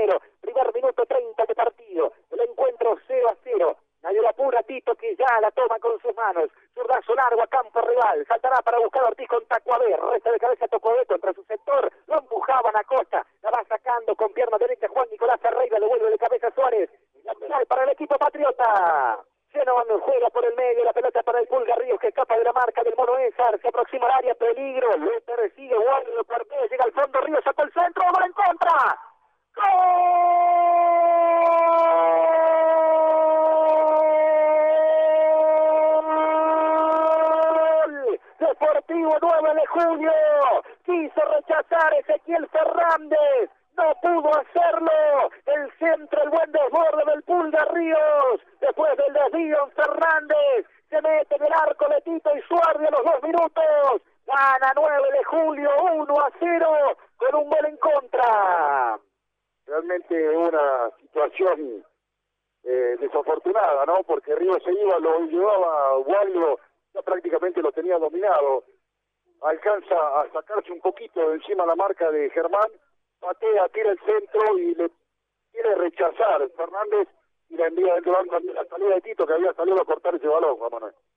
0. Primer minuto 30 de partido. El encuentro 0-0. Nadie la apura, Tito, que ya la toma con sus manos. Zurdazo largo a campo rival. Saltará para buscar a Ortiz con Tacuabé. Resta de cabeza Tacuabé contra su sector. Lo empujaban a Costa. La va sacando con pierna derecha Juan Nicolás Ferreira. Le vuelve de cabeza Suárez. Lateral para el equipo patriota. Zenón juega por el medio, la pelota para el Pulga Ríos que escapa de la marca del Mono Ésar, se aproxima al área, peligro, lo persigue, Guardia, Cortés, llega al fondo, Ríos sacó el centro, gol en contra. ¡Gol! Deportivo 9 de junio, quiso rechazar Ezequiel Fernández. No pudo hacerlo, el centro, el buen desborde del Pulga Ríos, después del desvío Fernández, se mete en el arco de Tito y Suárez a los 2 minutos, gana 9 de julio 1-0 con un gol en contra. Realmente una situación desafortunada, ¿no? Porque Ríos se iba, lo llevaba Waldo, ya prácticamente lo tenía dominado, alcanza a sacarse un poquito de encima la marca de Germán, patea, tira el centro y le quiere rechazar Fernández y la envía dentro de la salida de Tito que había salido a cortar ese balón, Juan Manuel.